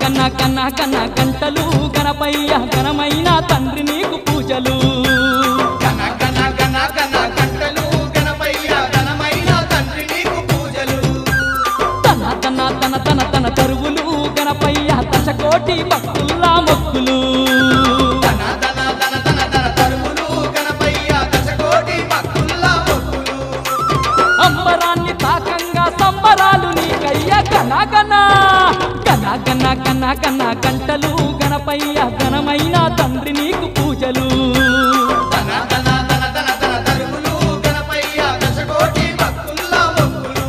కన్న కన్న కన్న గంటలు గణపయ్య ఘనమైన తండ్రి నీకు పూజలు గణ గణ గణ గణ గంటలు గణపయ్య ఘనమైన తండ్రి నీకు పూజలు తన తన తన తన తన తరువులు గణపయ్య దశకోటి భక్తుల్లా మొక్కులు ధన ధన ధన ధన ధన తరువులు గణపయ్య దశకోటి భక్తుల్లా మొక్కులు అంబరాన్ని తాకంగా సంబరాలు నీకయ్య గణ గణ గణ గణ గణ గణ గంటలు గణపయ్య ఘనమైన తండ్రి నీకు పూజలు ధన ధన ధన ధన ధన తరువులు గణపయ్య దశకోటి భక్తుల్లా మొక్కులు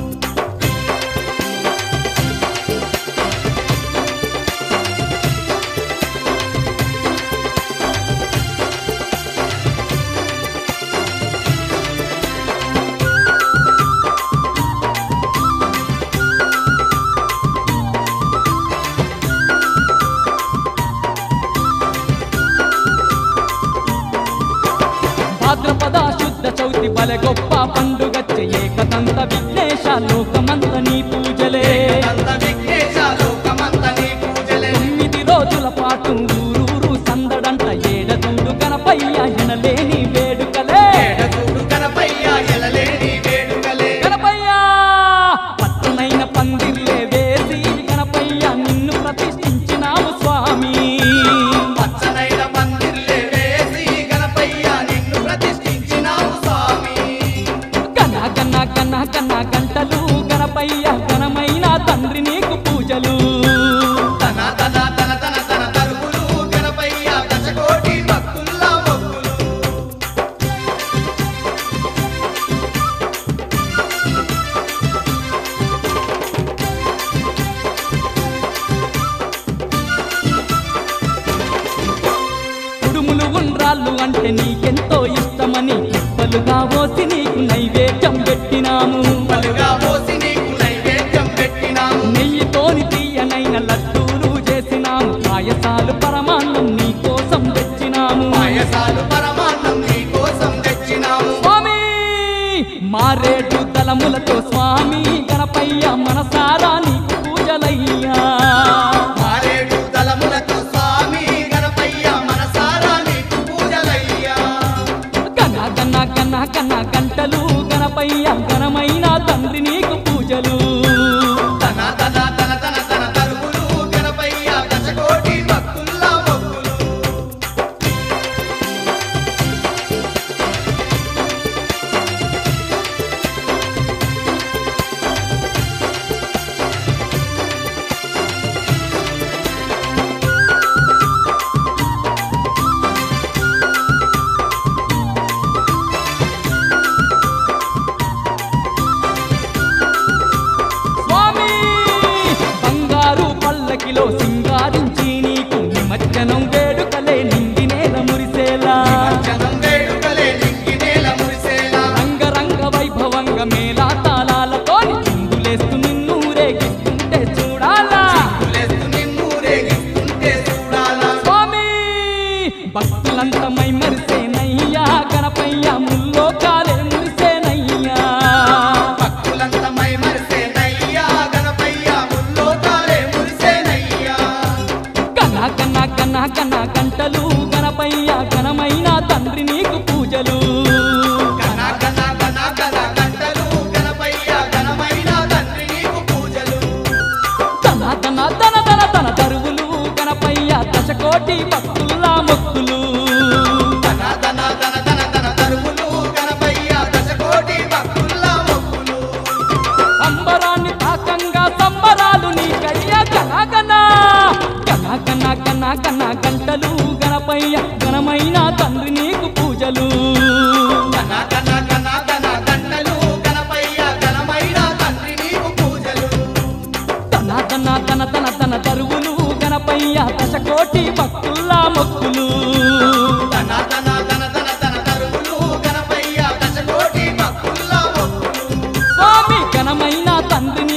భాద్రపద శుద్ధ చౌతి బలె గొప్ప పండుగచ్చే ఏకదంత విఘ్నేశ లోకమంత నీ పూజలే నంద విఘ్నేశ లోకమంత నీ పూజలే 9 రోజుల పాటు ఊరూరు సందడంట ఏడదూడు గణపయ్య ఎనలేని వేడుకలే ఏడదూడు గణపయ్య ఎలలేని వేడుకలే గణపయ్య పచ్చనైన పందిర్లే వేసి గణపయ్య నిన్ను ప్రతిష్ఠించినాము స్వామి పచ్చనైన పందిర్లే వేసి గణపయ్య నిన్ను ప్రతిష్ఠించినావు స్వామి గణ గణ గణ గణ గంటలు గణపయ్య ఘనమైన తండ్రి నీకు పూజలు తన తన తన తన తన తరువులు గణపయ్య దశకోటి భక్తుల్లా మొక్కులు కుడుములు ఉండ్రాళ్ళు అంటే నీకెంతో ఇష్టమని పలుగా పోసి నీకు నైవేద్యం పెట్టినాము పలుగా పోసి నీకు నైవేద్యం పెట్టినాము నెయ్యితోని తీయనైన లడ్డూలు చేసినాము పాయసాలు పరమాన్నం నీ కోసం తెచ్చినాము పాయసాలు పరమాన్నం నీ కోసం తెచ్చినాము స్వామి మారేడు దళములతో స్వామి గణపయ్య మనసారా నీకు పూజలయ్యా మారేడు దళములతో స్వామి గణపయ్య మనసారా నీకు పూజలయ్యా గణ గణ గణ గణ గంటలు గణపయ్య ఘనమైన తండ్రి నీకు పూజలు తన తన తన తన తన తరువులు గణపయ్య దశకోటి భక్తుల్లా మొక్కులు స్వామి బంగారు పల్లకిలో సింగారించి నీకు నిమజ్జనం వేడుకలే నిండి నేల మురిసేలా జనం వేడుకలే నింగి నేల మురిసేలా రంగరంగ వైభవంగా మేళా తాళాలతో చిందులేస్తూ నిన్ను రేగిస్తుంటే చూడాలా చిందులేస్తూ నిన్ను రేగిస్తుంటే చూడాలా స్వామి భక్తులంతా మై మరిసేనయ్యా గణపయ్య ముల్లోకాలే మురిసేనయ్యా భక్తులంతా మై మరిసేనయ్యా గణపయ్య ముల్లోకాలే మురిసేనయ్యా కన కన కన కన గంటలు గణపయ్య ఘనమైన తండ్రి నీకు పూజలు గణ గణ గణ గణ గంటలు గణపయ్య ఘనమైన తండ్రి నీకు పూజలు తన తన తన తన తన తరువులు గణపయ్య దశకోటి భక్తుల్లా మొక్కులు ధన ధన ధన ధన ధన తరువులు గణపయ్య దశకోటి భక్తుల్లా మొక్కులు అంబరాన్ని తాకంగా సంబరాలు నీకయ్య గణ గణ గణ గణ గణ గణ గంటలు గణపయ్య ఘనమైన తండ్రి నీకు పూజలు గణ గణ గణ గణ గంటలు గణపయ్య ఘనమైన తండ్రి నీకు పూజలు తన తన తన తన తన తరువులు గణపయ్య దశకోటి భక్తుల్లా మొక్కులు ధన ధన ధన ధన ధన తరువులు గణపయ్య దశకోటి భక్తుల్లా మొక్కులు స్వామి ఘనమైన తండ్రి